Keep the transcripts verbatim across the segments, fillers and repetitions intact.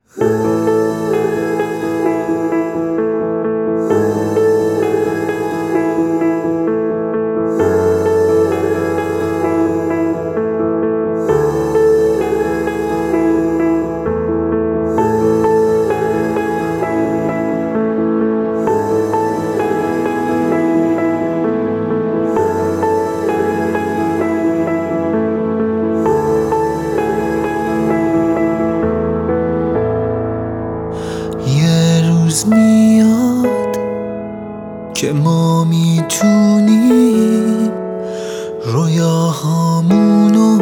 روز میاد که ما میتونیم رویاهامونو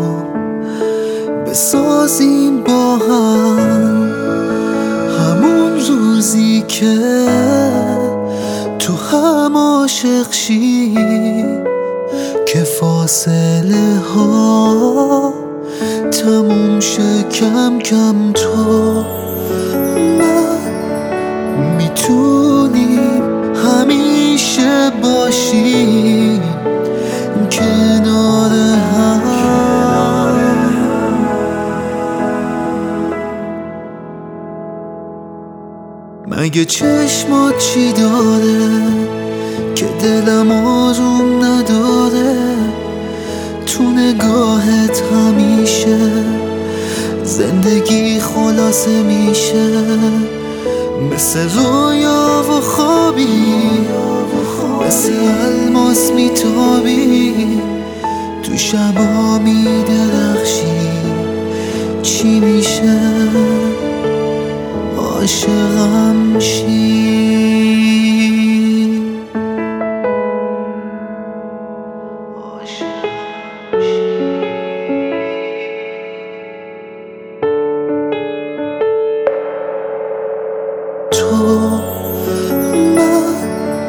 بسازیم با هم. همون روزی که تو هم عاشق شیم که فاصله ها تموم شه کم کم. تو میتونیم همیشه باشیم کنار هم. مگه چشمات چی داره که دلم آروم نداره؟ تو نگاهت همیشه زندگی خلاصه میشه، مثل رویا و خوابی، مثل الماس میتابی، تو شبا میدرخشی. چی میشه عاشقم شی؟ تو من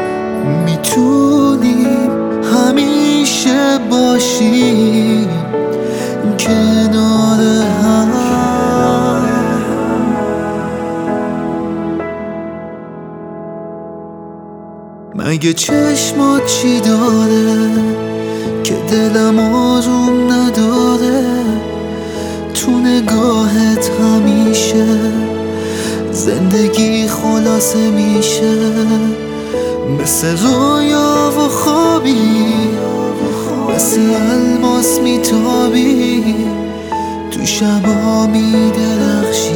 میتونیم همیشه باشیم کنار هم. مگه چشمات چی داره که دلم آروم نداره؟ تو نگاهت همیشه زندگی خلاصه میشه، مثل رویا و خوابی، مثل الماس میتابی، تو شبا میدرخشی.